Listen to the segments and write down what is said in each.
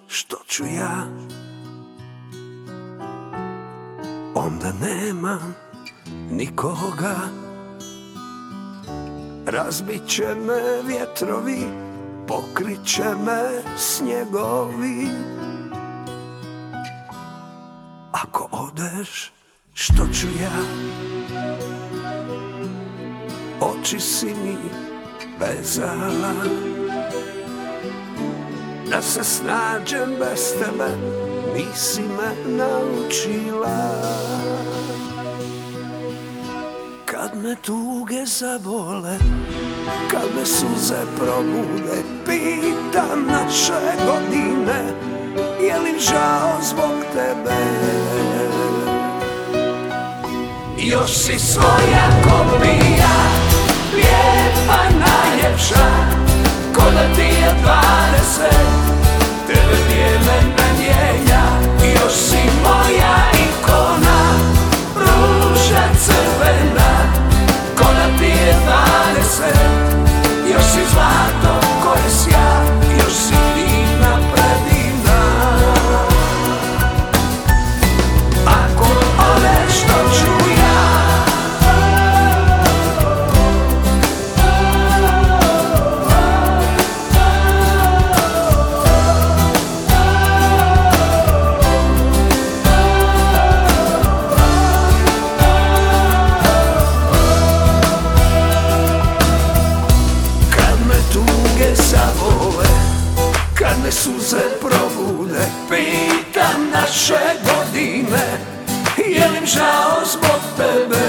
što ću ja, onda nemam nikoga. Razbit će me vjetrovi, pokrit će me snjegovi. Ako odeš, što ću ja? Oči si mi vezala, da se snađem bez tebe, nisi me naučila. Kad me tuge zabole, kad me suze probude, pitam naše godine, je li žao zbog tebe? Još si svoja kopija, lijepa, najljepša, ko da ti je 20, tebe vrijeme ne mijenja. Još si moja ikona, ruža crvena, ko da ti je 20. Još si zlato koje sja, još si divna, predivna. Ako odeš, što ću ja? Kad me suze probude, pitam naše godine, je li im žao zbog tebe?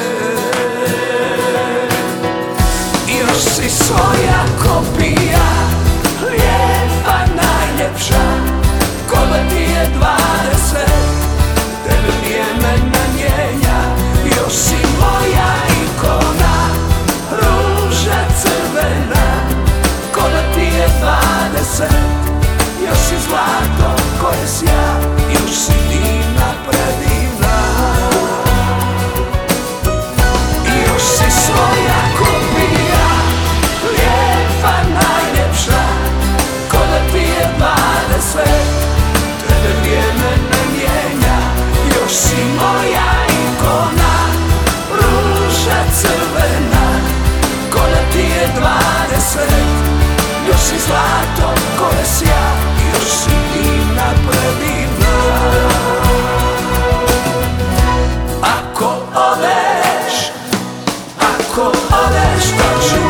Još si svoja kopija, lijepa, najljepša, ko da ti je 20, tebe vrijeme ne mijenja. Još si moja ikona, ruža crvena, ko da ti je 20. Još si zlato koje sja, još si divna, predivna. Još si svoja kopija, lijepa, najljepša, ko da ti je 20, tebe vrijeme ne mijenja. Još si moja ikona, ruža crvena, ko da ti je 20. Još si zlato koje sja, još si divna, predivna. Ako odeš, što ću